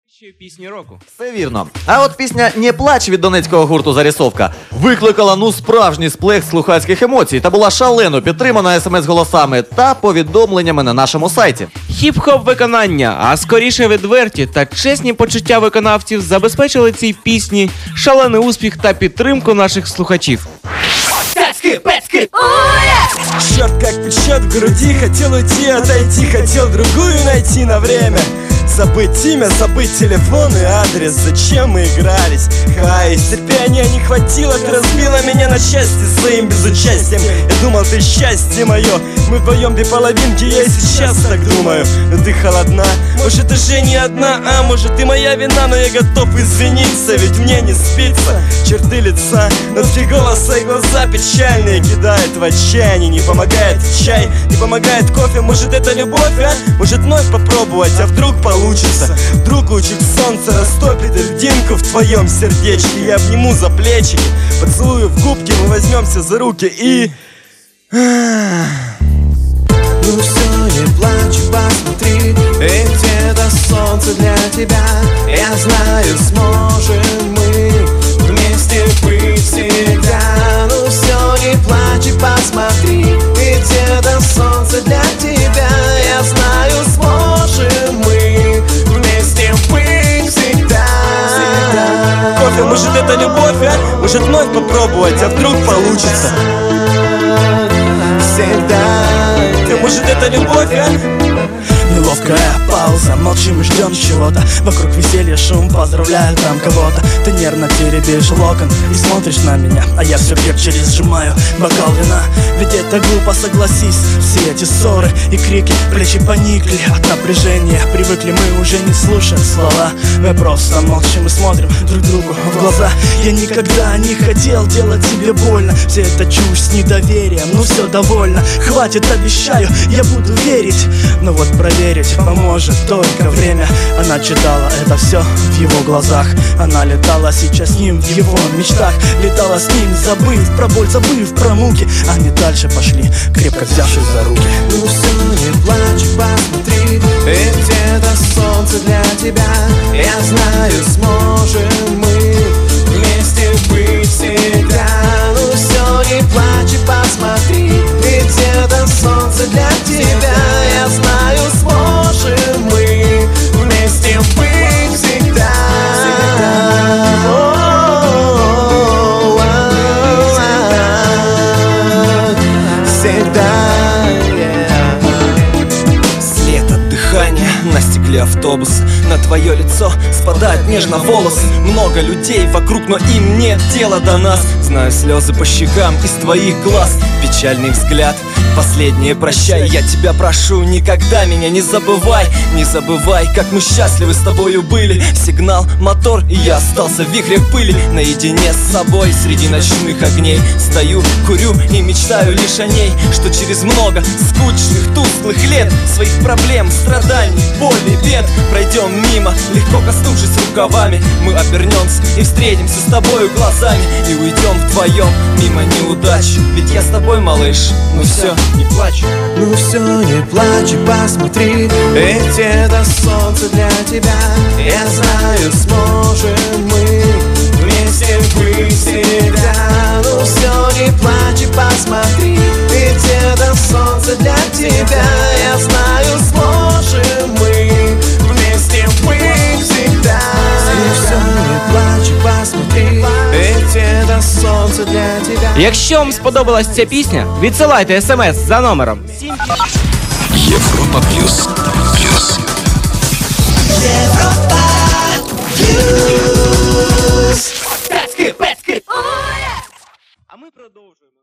Пісні року. Все вірно. А от пісня «Не плач» від донецького гурту «Зарисовка» викликала справжній сплеск слухацьких емоцій та була шалено підтримана смс-голосами та повідомленнями на нашому сайті. Хіп-хоп виконання, а скоріше відверті та чесні почуття виконавців забезпечили цій пісні шалений успіх та підтримку наших слухачів. Черт, как печет в груди, хотел уйти, отойти, хотел другую найти на время. Забыть имя, забыть телефон и адрес. Зачем мы игрались? Каюсь, терпения не хватило. Ты разбила меня на части своим безучастием. Я думал, ты счастье мое. Мы вдвоем две половинки, я и сейчас так думаю. Но ты холодна, может ты же не одна. А может ты моя вина, но я готов извиниться. Ведь мне не спится черты лица, нотки голоса и глаза печальные кидают в отчаяние. Не помогает чай, не помогает кофе. Может это любовь, а? Может вновь попробовать, а вдруг получится? Вдруг лучик солнца растопит льдинку в твоем сердечке. Я обниму за плечики, поцелую в губки, мы возьмемся за руки и... Ну все, не плачь, посмотри, и где-то солнце для тебя. Я знаю, сможем мы вместе быть всегда. Ну все, не плачь и посмотри, и где-то солнце для тебя. Я знаю, сможем мы вместе быть всегда. Кофе, может это любовь, а? Может вновь попробовать, а вдруг получится? Всегда. Может это любовь, а? Неловкая пауза, молчим и ждем чего-то. Вокруг веселья шум, поздравляю там кого-то. Ты нервно теребишь локон и смотришь на меня, а я все крепче сжимаю бокал вина. Ведь это глупо, согласись. Все эти ссоры и крики, плечи поникли от напряжения. Привыкли мы уже не слушать слова. Мы просто молчим и смотрим друг другу в глаза. Я никогда не хотел делать тебе больно. Все это чушь с недоверием, ну все довольно. Хватит, обещаю, я буду верить. Но вот проверить поможет только время. Она читала это все в его глазах. Она летала сейчас с ним в его мечтах. Летала с ним, забыв про боль, забыв про муки. Они дальше пошли, крепко взявшись за руки. Ну все, не плачь, посмотри, и где-то солнце для тебя. Я знаю, сможем мы вместе быть всегда. Ну все, не плачь и посмотри, и где-то солнце для тебя. Я знаю, сможем мы вместе быть всегда. Всегда. След от дыхания на стекле автобуса. На твое лицо спадает нежно волосы. Много людей вокруг, но им нет дела до нас. Знаю слезы по щекам из твоих глаз. Печальный взгляд, последнее прощай. Я тебя прошу, никогда меня не забывай. Не забывай, как мы счастливы с тобою были. Сигнал, мотор, и я остался в вихре пыли. Наедине с собой среди ночных огней. Стою, курю и мечтаю лишь о ней. Что через много скучных, тусклых лет своих проблем, страданий, боли, бед пройдем мимо, легко коснувшись рукавами. Мы обернемся и встретимся с тобою глазами. И уйдем вдвоем мимо неудач. Ведь я с тобой, малыш, ну все, не плачь. Ну все, не плачь и посмотри, и где-то солнце для тебя. Я знаю, сможем мы вместе быть всегда. Ну все, не плачь и посмотри, и где-то солнце для тебя. Я знаю, сможем мы вместе быть всегда. Ну все, не плачь и посмотри, и где-то солнце для тебя. Якщо вам сподобалась ця пісня, відсилайте смс за номером 7. Европа плюс. Европа плюс. А ми продовжуємо.